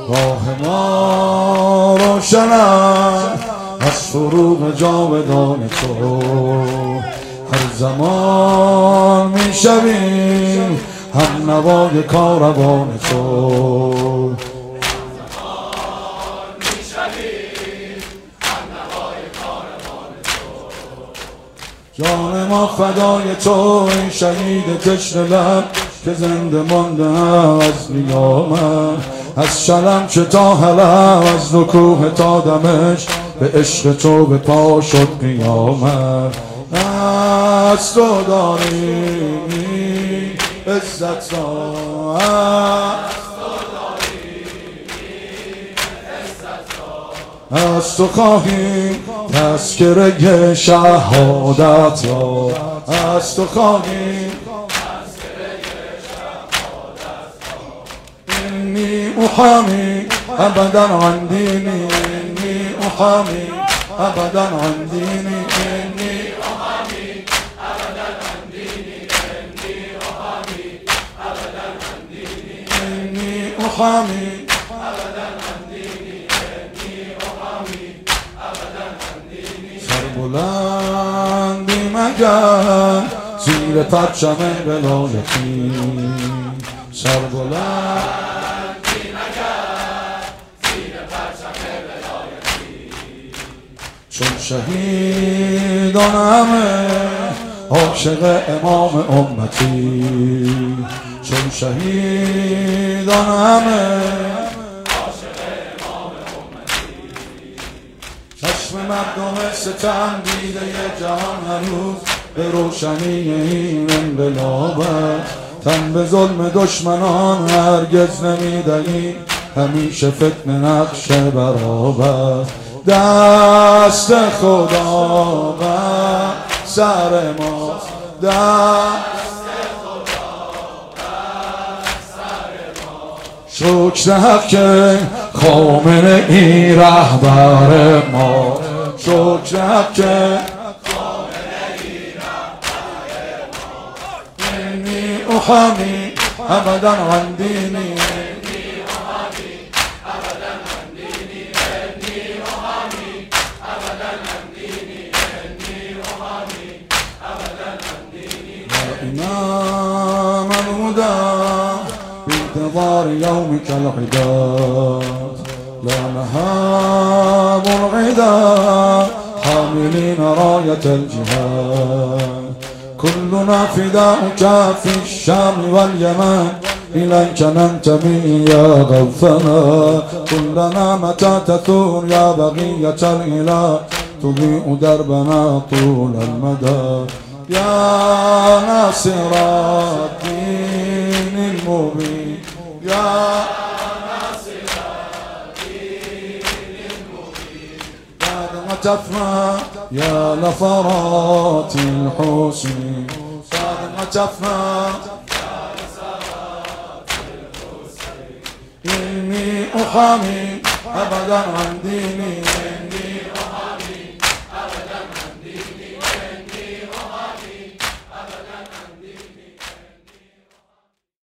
راه ما روشن است از فروغ جاودان تو، هر زمان میشویم هم نوای کاروان تو. جان ما فدای تو ای شهید تشنه لب که زنده مانده از نیامت، از شلم چه تا حلب، از کوه تا دمشق به عشق تو به پا شد قیامت. از تو داریم عزت را، از تو خواهیم تذکره شهادت را، از تو خواهیم اینی احامی ابدا عن دینی، اینی احامی ابدا عن دینی، اینی احامی ابدا عن دینی، اینی احامی ابدا عن دینی، اینی احامی ابدا عن دینی، اینی احامی ابدا عن دینی. سر بلندی مگر زیر پرچم ولایتی، سر بلندی مگر زیر پرچم ولایتی، چون شهیدان همه عاشق امام امتی، چون شهیدان همه عاشق امام امتی. چشم مردم ستم دیده جهان هنوز به روشنی این انقلاب است، تن به ظلم دشمنان هرگز نمیدهی، همیشه فتنه نقش برابر. دست خدا بر سر ماست، دست خدا بر سر ماست، شکر حق که خامنه ای رهبر ما، شکر حق که احامی ابدا عن دینی، اینی احامی ابدا عن دینی، اینی احامی ابدا عن دینی، اینی احامی ابدا عن دینی. یا امام الهدى بانتظار يومك الحداد، لا نهاب العدا حاملين راية الجهاد، كلنا فداؤك في الشام واليمن، إليك ننتمي يا غوثنا، كلنا متى تثور يا بقية الإله، تضيء دربنا طول المدى، يا ناصر الدين المبين، يا ناصر الدين المبين. بعد ما تفنى يا نفرات الحسن، بعد ما تفنى يا نفرات الحسن، إني أحامي أبدا عن ديني.